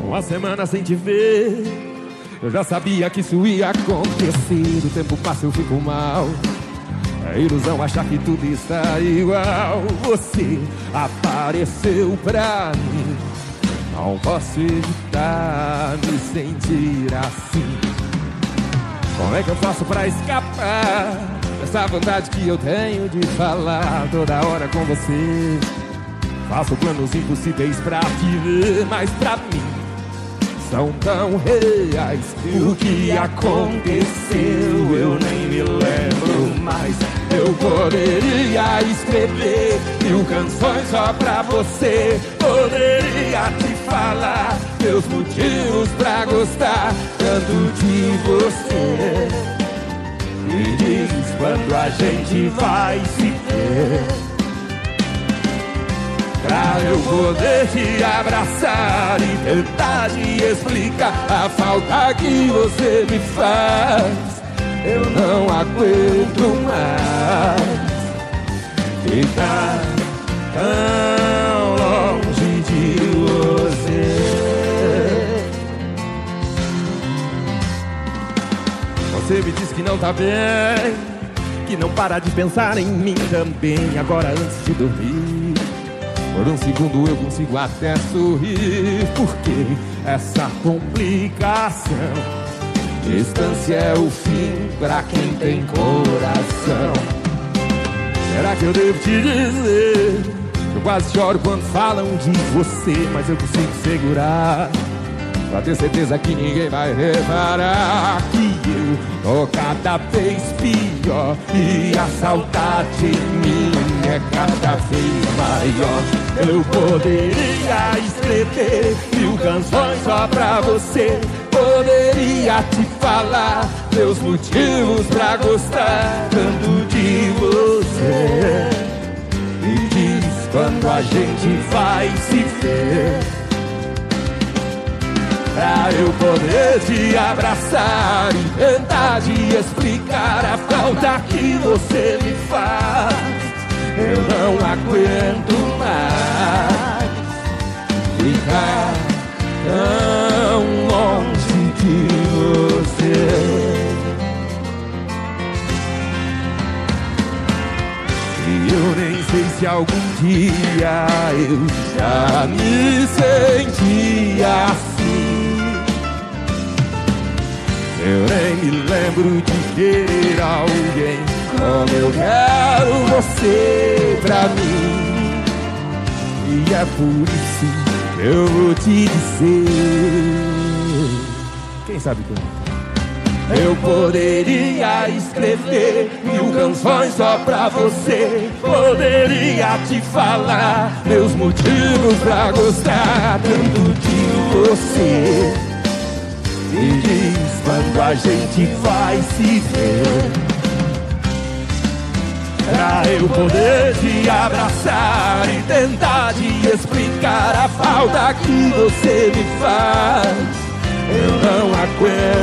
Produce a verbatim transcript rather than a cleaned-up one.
Uma semana sem te ver, eu já sabia que isso ia acontecer. O tempo passa, eu fico mal. É ilusão achar que tudo está igual. Você apareceu pra mim, não posso evitar me sentir assim. Como é que eu faço pra escapar dessa vontade que eu tenho de falar toda hora com você? Faço planos impossíveis pra te ver, mas pra mim são tão reais. O que aconteceu eu nem me lembro mais. Eu poderia escrever mil canções só pra você. Poderia te falar meus motivos pra gostar tanto de você. Me diz quando a gente vai se ver, pra eu poder te abraçar e tentar te explicar a falta que você me faz. Eu não aguento mais ficar tão longe de você. Você me diz que não tá bem, que não para de pensar em mim também. Agora antes de dormir, por um segundo eu consigo até sorrir. Porque essa complicação, distância é o fim pra quem tem coração. Será que eu devo te dizer? Eu quase choro quando falam de você, mas eu consigo segurar, pra ter certeza que ninguém vai reparar que eu tô cada vez pior e a saudade em mim é cada vez maior. Eu poderia escrever mil canções só pra você. Poderia te falar meus motivos pra gostar tanto de você. Me diz quando a gente vai se ver, pra eu poder te abraçar e tentar te explicar a falta que você me faz. Eu não aguento mais ficar tão longe de você. E eu nem sei se algum dia eu já me senti assim. Eu nem me lembro de querer alguém como eu quero você pra mim. E é por isso que eu vou te dizer, quem sabe como? Eu poderia escrever mil canções só pra você. Poderia te falar meus motivos pra gostar tanto de você. Me diz quando a gente vai se ver, pra eu poder te abraçar e tentar te explicar a falta que você me faz. Eu não aguento